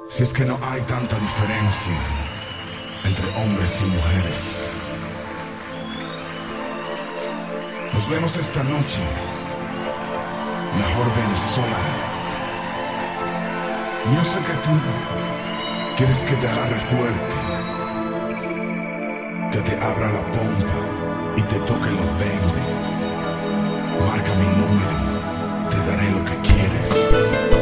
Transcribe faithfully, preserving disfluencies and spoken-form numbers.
Si es que no hay tanta diferencia entre hombres y mujeres. Nos vemos esta noche. Mejor ven sola. Yo sé que tú quieres que te agarre fuerte, que te abra la pompa y te toque los veinte. Marca mi número, te daré lo que quieres.